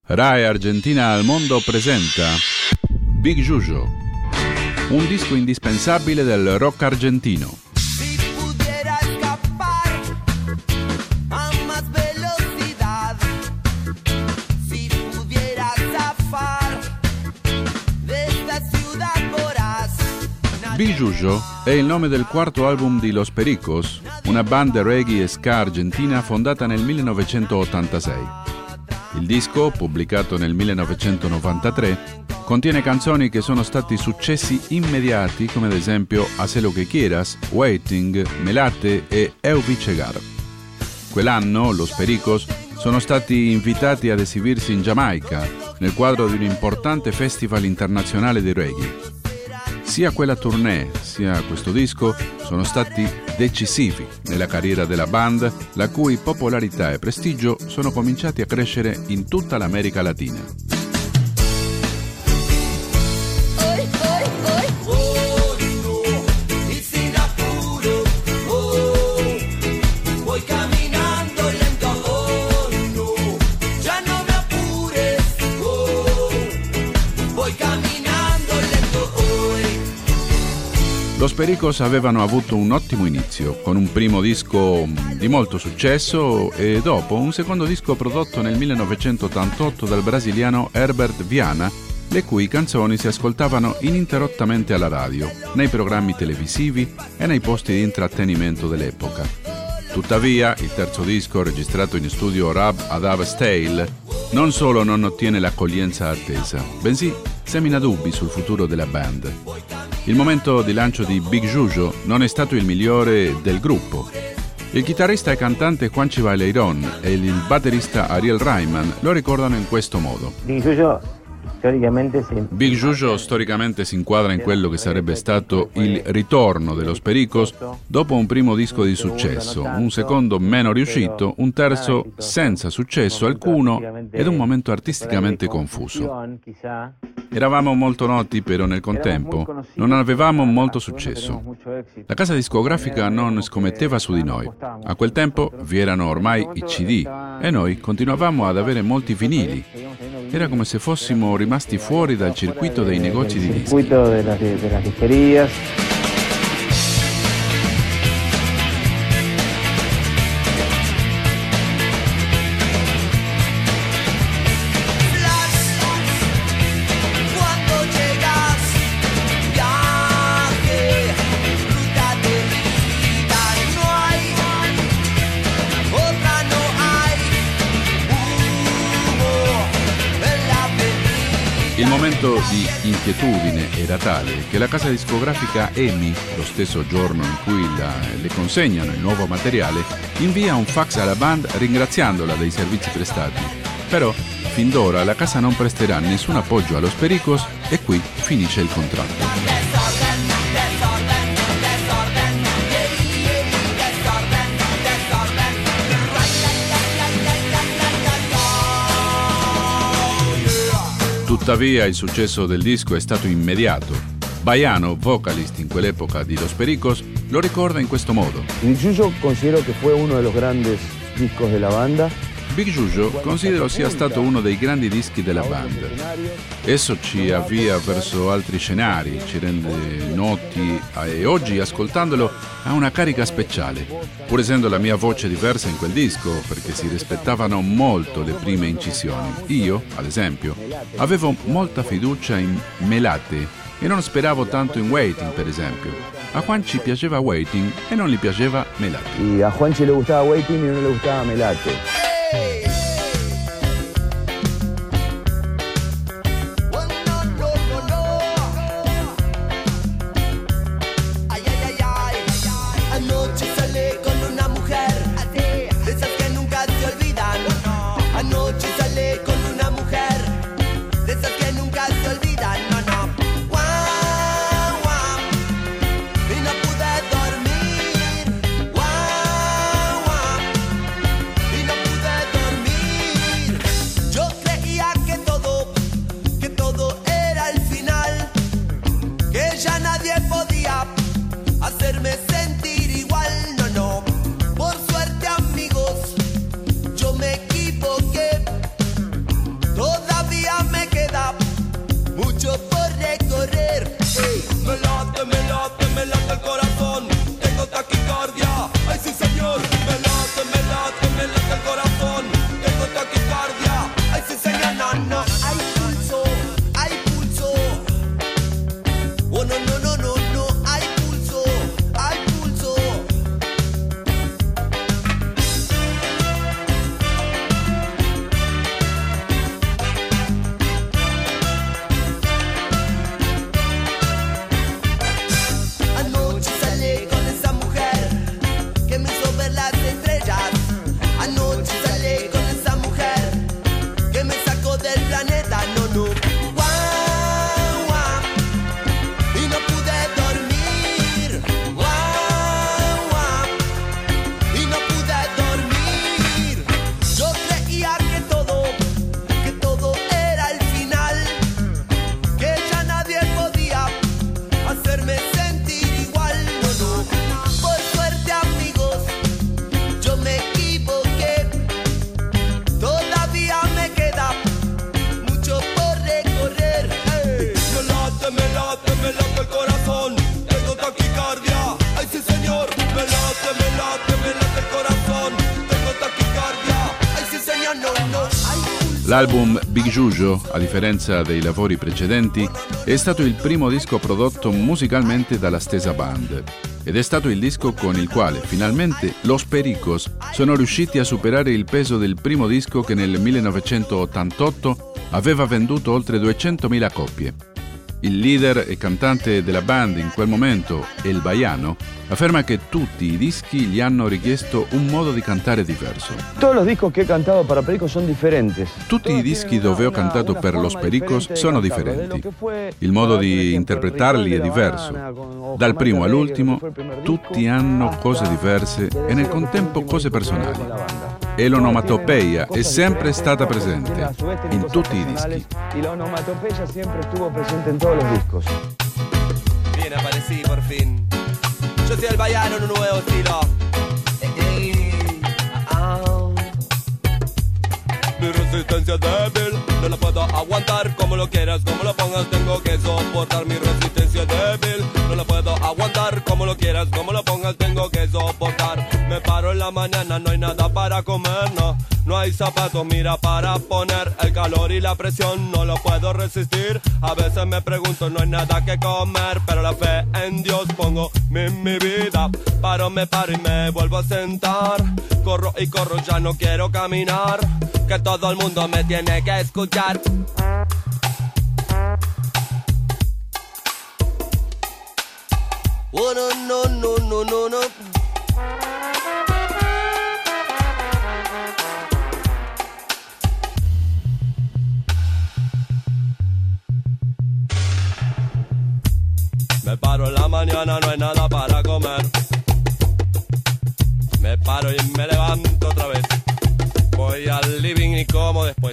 Rai Argentina al mondo presenta Big Giujo, un disco indispensabile del rock argentino. Big Giujo è il nome del quarto album di Los Pericos, una band reggae e ska argentina fondata nel 1986. Il disco, pubblicato nel 1993, contiene canzoni che sono stati successi immediati come ad esempio Hacé lo que quieras, Waiting, Melate e Eu vi llegar. Quell'anno Los Pericos sono stati invitati ad esibirsi in Giamaica nel quadro di un importante festival internazionale di reggae. Sia quella tournée sia questo disco sono stati decisivi nella carriera della band, la cui popolarità e prestigio sono cominciati a crescere in tutta l'America Latina. Los Pericos avevano avuto un ottimo inizio, con un primo disco di molto successo e dopo un secondo disco prodotto nel 1988 dal brasiliano Herbert Viana, le cui canzoni si ascoltavano ininterrottamente alla radio, nei programmi televisivi e nei posti di intrattenimento dell'epoca. Tuttavia, il terzo disco, registrato in studio Rub ad Ave Stale, non solo non ottiene l'accoglienza attesa, bensì semina dubbi sul futuro della band. Il momento di lancio di Big Giujo non è stato il migliore del gruppo. Il chitarrista e cantante Juanchi Baileirón e il batterista Ariel Rayman lo ricordano in questo modo. Big Giujo storicamente si inquadra in quello che sarebbe stato il ritorno dello Pericos dopo un primo disco di successo, un secondo meno riuscito, un terzo senza successo alcuno ed un momento artisticamente confuso. Eravamo molto noti, però nel contempo non avevamo molto successo. La casa discografica non scommetteva su di noi. A quel tempo vi erano ormai i CD e noi continuavamo ad avere molti vinili. Era come se fossimo rimasti fuori dal circuito dei negozi di dischi. Il momento di inquietudine era tale che la casa discografica EMI, lo stesso giorno in cui le consegnano il nuovo materiale, invia un fax alla band ringraziandola dei servizi prestati. Però, fin d'ora, la casa non presterà nessun appoggio allo Pericos e qui finisce il contratto. Tuttavia il successo del disco è stato immediato. Baiano, vocalist in quell'epoca di Los Pericos, lo ricorda in questo modo. Big Giujo considero che fu uno dei grandes discos della banda. Big Giujo considero sia stato uno dei grandi dischi della band. Esso ci avvia verso altri scenari, ci rende noti e oggi, ascoltandolo, ha una carica speciale. Pur essendo la mia voce diversa in quel disco, perché si rispettavano molto le prime incisioni. Io, ad esempio, avevo molta fiducia in Melate e non speravo tanto in Waiting, per esempio. A Juanchi piaceva Waiting e non gli piaceva Melate. E a Juanchi le gustava Waiting e non le gustava Melate. del planeta, no, no. Guau, guau. Y no pude dormir. Guau, guau. Y no pude dormir. Yo creía que todo era el final, que ya nadie podía hacerme sentir igual, no, no. Por suerte, amigos, yo me equivoqué. Todavía me queda mucho por recorrer. Hey. Me late el corazón. Tengo taquicardia. Ay, sí, señor. Me late el corazón. Tengo taquicardia. Ay, sì, signor, no, no. L'album Big Jujo, a differenza dei lavori precedenti, è stato il primo disco prodotto musicalmente dalla stessa band ed è stato il disco con il quale finalmente Los Pericos sono riusciti a superare il peso del primo disco che nel 1988 aveva venduto oltre 200.000 copie. Il leader e cantante della band in quel momento, El Baiano, afferma che tutti i dischi gli hanno richiesto un modo di cantare diverso. Todos los discos que he cantado para Pericos son diferentes. Tutti i dischi dove ho cantato per Los Pericos sono differenti. Il modo di interpretarli è diverso. Dal primo all'ultimo, tutti hanno cose diverse e nel contempo cose personali. E l'onomatopeia è sempre stata presente in tutti i dischi. Y la onomatopeya siempre estuvo presente en todos los discos. Bien, aparecí por fin. Yo soy El Baiano en un nuevo estilo. Mi resistencia es débil, no la puedo aguantar. Como lo quieras, como lo pongas, tengo que soportar. Mi resistencia es débil, no la puedo aguantar. Como lo quieras, como lo pongas, tengo que soportar. Me paro en la mañana, no hay nada para comer, no. No hay zapatos, mira, para poner. El calor y la presión no lo puedo resistir. A veces me pregunto, no hay nada que comer, pero la fe en Dios pongo en mi vida. Me paro y me vuelvo a sentar. Corro y corro, ya no quiero caminar. Que todo el mundo me tiene que escuchar. Oh, no, no, no, no, no, no. Me paro en la mañana, no hay nada para comer. Me paro y me levanto otra vez. Voy al living y como después.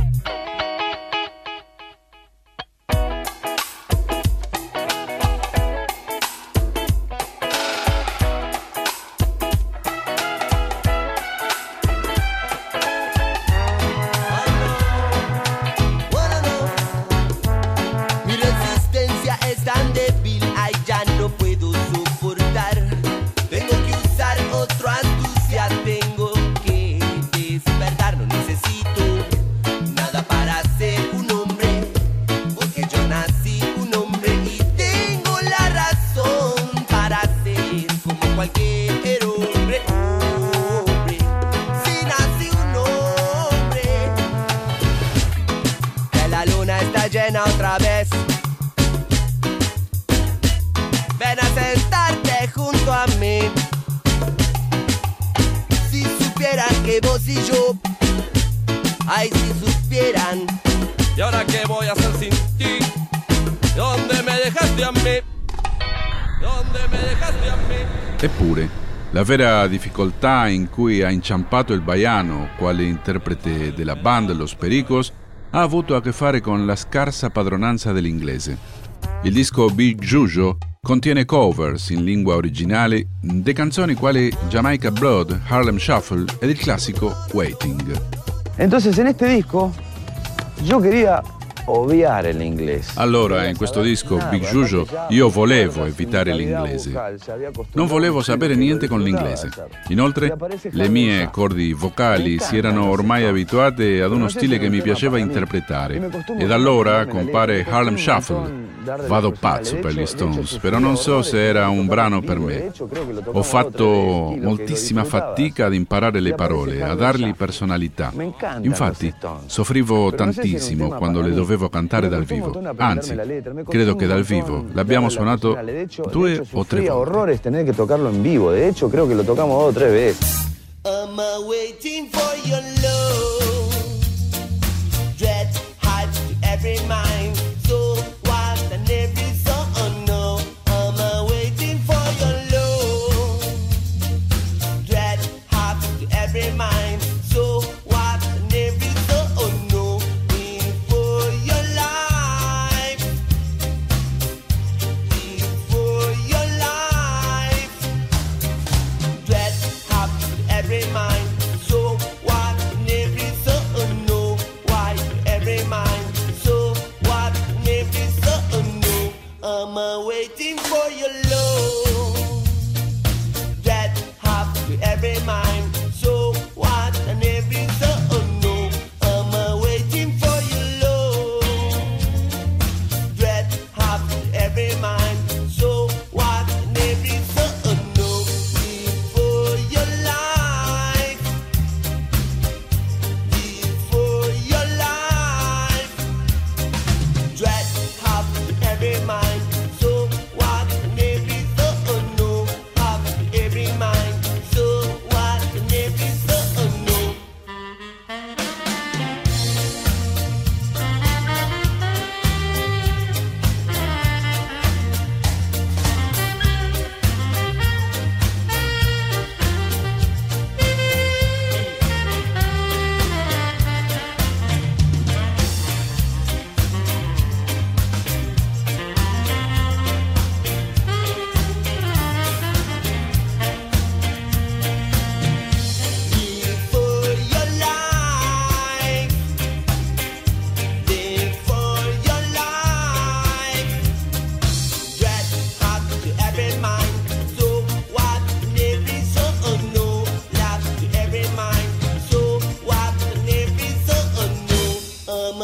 Mi resistencia es tan débil, ay, ya no puedo soportar. Tengo que usar otra astucia, tengo que despertar. No necesito nada para ser un hombre, porque yo nací un hombre y tengo la razón para ser como cualquier hombre. Hombre, si nací un hombre. Que la luna está llena otra vez. Ven a sentarte junto a mí. Si supieran que vos y yo, ay, si supieran. ¿Y ahora qué voy a hacer sin ti? ¿Dónde me dejaste a mí? ¿Dónde me dejaste a mí? Eppure, la vera difficoltà in cui ha inciampato il Baiano, quale interprete della band Los Pericos, ha avuto a che fare con la scarsa padronanza dell'inglese. Il disco Big Jujo contiene covers in lingua originale di canzoni quali Jamaica Blood, Harlem Shuffle ed il classico Waiting. Entonces en este disco yo quería ovviare l'inglese. Allora, in questo disco Big Jujo io volevo evitare l'inglese. Non volevo sapere niente con l'inglese. Inoltre, le mie cordi vocali si erano ormai abituate ad uno stile che mi piaceva interpretare. Ed allora compare Harlem Shuffle. Vado pazzo per gli Stones, però non so se era un brano per me. Ho fatto moltissima fatica ad imparare le parole, a dargli personalità. Infatti, soffrivo tantissimo quando le dovevo cantare dal vivo. Anzi, credo che dal vivo l'abbiamo suonato 2 o 3 volte. Horrores tener que tocarlo en vivo. De hecho, creo que lo tocamos 2 o 3 veces. I'm waiting for your love. Dread.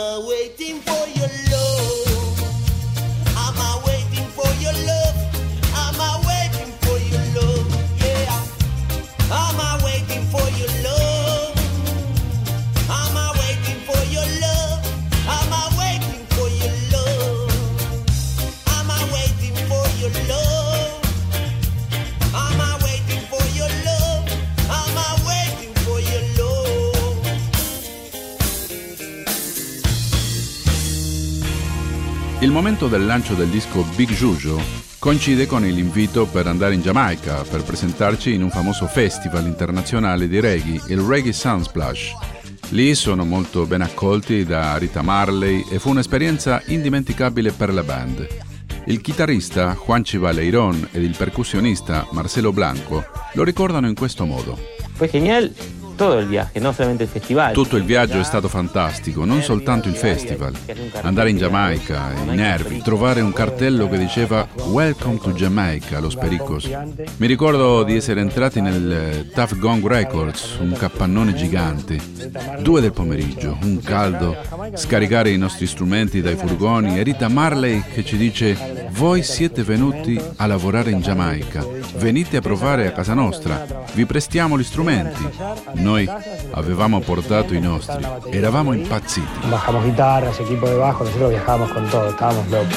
Il momento del lancio del disco Big Juju coincide con l'invito per andare in Giamaica per presentarci in un famoso festival internazionale di reggae, il Reggae Sunsplash. Lì sono molto ben accolti da Rita Marley e fu un'esperienza indimenticabile per la band. Il chitarrista Juanchi Valeiron ed il percussionista Marcelo Blanco lo ricordano in questo modo. Fue genial todo el viaje, no solamente il festival. Tutto il viaggio è stato fantastico, non soltanto il festival. Andare in Giamaica, i nervi, trovare un cartello che diceva Welcome to Jamaica, Los Pericos. Mi ricordo di essere entrati nel Tuff Gong Records, un capannone gigante, 2 del pomeriggio, un caldo, scaricare i nostri strumenti dai furgoni e Rita Marley che ci dice voi siete venuti a lavorare in Giamaica, venite a provare a casa nostra, vi prestiamo gli strumenti. Noi avevamo portato i nostri, eravamo impazziti. Bajamos guitarras, equipo de bajo, nosotros viajábamos con todo, estábamos locos.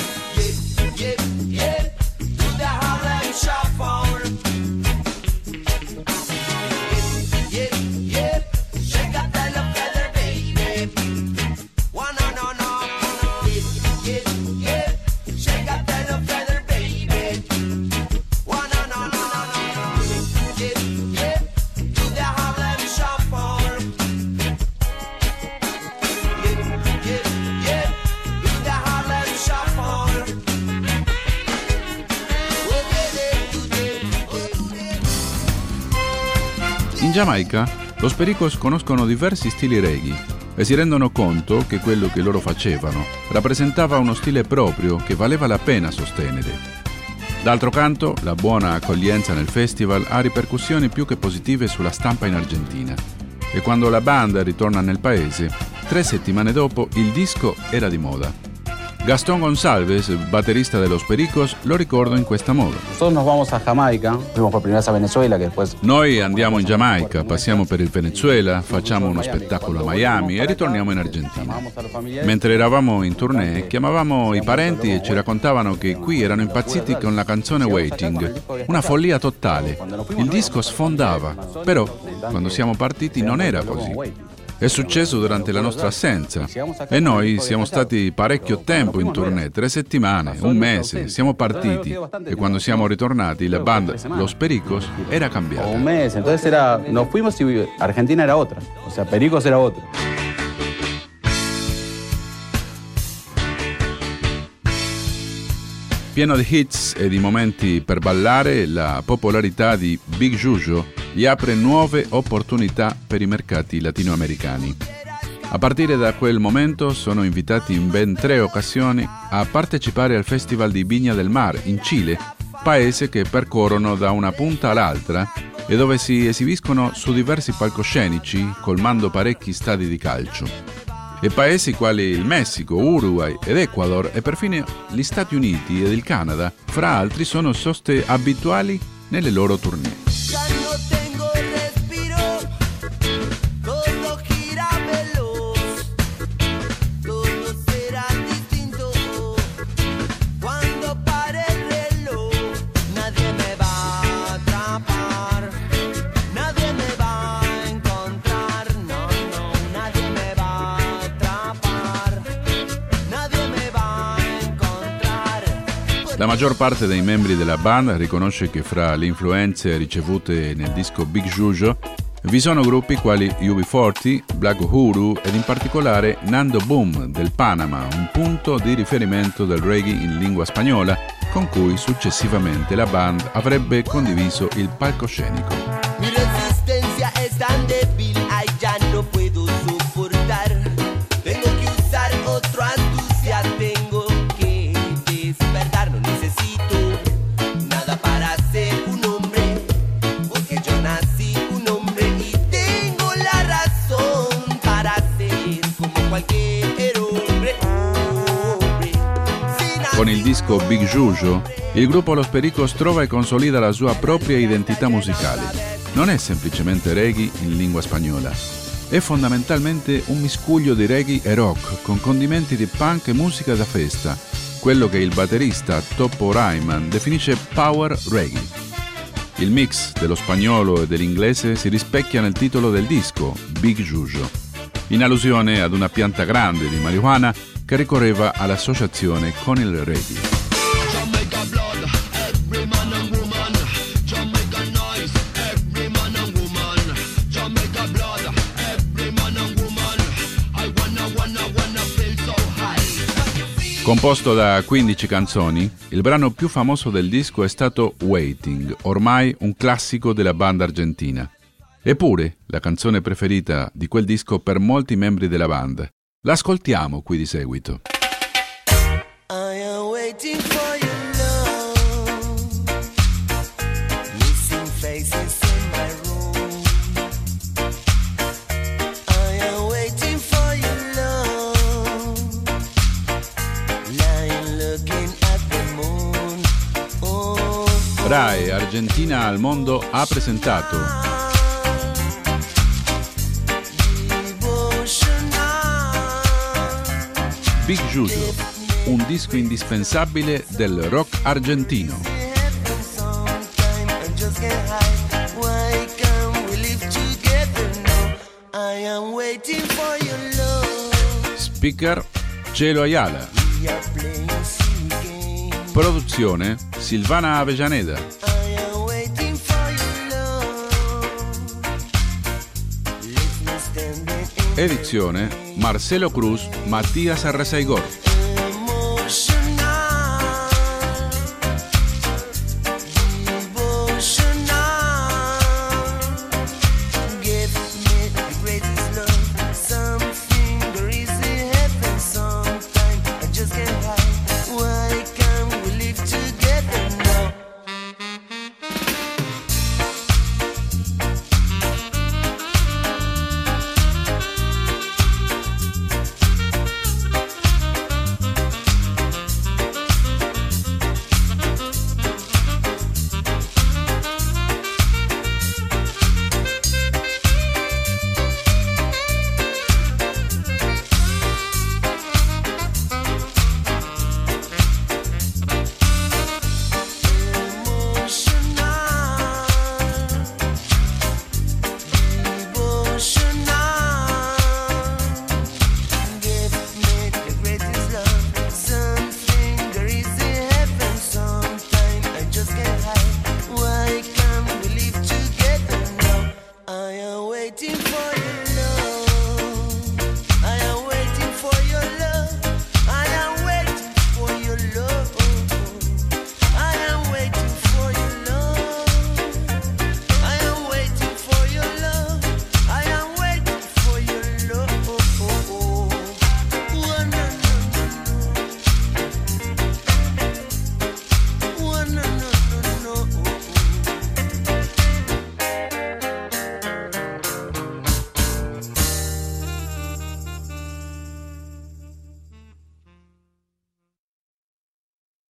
In Giamaica, Los Pericos conoscono diversi stili reggae e si rendono conto che quello che loro facevano rappresentava uno stile proprio che valeva la pena sostenere. D'altro canto, la buona accoglienza nel festival ha ripercussioni più che positive sulla stampa in Argentina. E quando la band ritorna nel paese, 3 settimane dopo il disco era di moda. Gastón González, batterista de Los Pericos, lo ricorda in questo modo. Nosotros nos vamos a Jamaica, fuimos por primera vez a Venezuela, que después... Noi andiamo in Giamaica, passiamo per il Venezuela, facciamo uno spettacolo a Miami e ritorniamo in Argentina. Mentre eravamo in tournée, chiamavamo i parenti e ci raccontavano che qui erano impazziti con la canzone Waiting, una follia totale. Il disco sfondava, però quando siamo partiti non era così. È successo durante la nostra assenza e noi siamo stati parecchio tempo in tournée, 3 settimane, un mese, siamo partiti e quando siamo ritornati la band Los Pericos era cambiata. Un mese, entonces nos fuimos y Argentina era otra, o sea, Pericos era otro. Pieno di hits e di momenti per ballare, la popolarità di Big Juju gli apre nuove opportunità per i mercati latinoamericani. A partire da quel momento sono invitati in ben 3 occasioni a partecipare al Festival di Viña del Mar in Cile, paese che percorrono da una punta all'altra e dove si esibiscono su diversi palcoscenici colmando parecchi stadi di calcio. E paesi quali il Messico, Uruguay ed Ecuador e perfino gli Stati Uniti ed il Canada, fra altri, sono soste abituali nelle loro tournée. La maggior parte dei membri della band riconosce che fra le influenze ricevute nel disco Big Juju vi sono gruppi quali UB40, Black Uhuru ed in particolare Nando Boom del Panama, un punto di riferimento del reggae in lingua spagnola con cui successivamente la band avrebbe condiviso il palcoscenico. Mi resistencia es tan débil, ay ya no puedo soportar. Tengo que usar otro astucia, tengo que despertar. No necesito nada para ser un hombre, porque yo nací un hombre y tengo la razón para ser como cualquier héroe. Con il disco Big Juju, il gruppo Los Pericos trova e consolida la sua propria identità musicale. Non è semplicemente reggae in lingua spagnola, è fondamentalmente un miscuglio di reggae e rock con condimenti di punk e musica da festa, quello che il batterista Topo Rayman definisce power reggae. Il mix dello spagnolo e dell'inglese si rispecchia nel titolo del disco, Big Juju, in allusione ad una pianta grande di marijuana che ricorreva all'associazione con il reggae. Composto da 15 canzoni, il brano più famoso del disco è stato Waiting, ormai un classico della banda argentina. Eppure, la canzone preferita di quel disco per molti membri della banda. L'ascoltiamo qui di seguito. I am waiting for your love. Missing faces in my room. I am waiting for your love. Lying looking at the moon. Oh. RAI Argentina al mondo ha presentato Big Juju, un disco indispensabile del rock argentino. Speaker Chelo Ayala. Produzione Silvana Avellaneda. Edizione Marcelo Cruz, Matías Arrezaigor.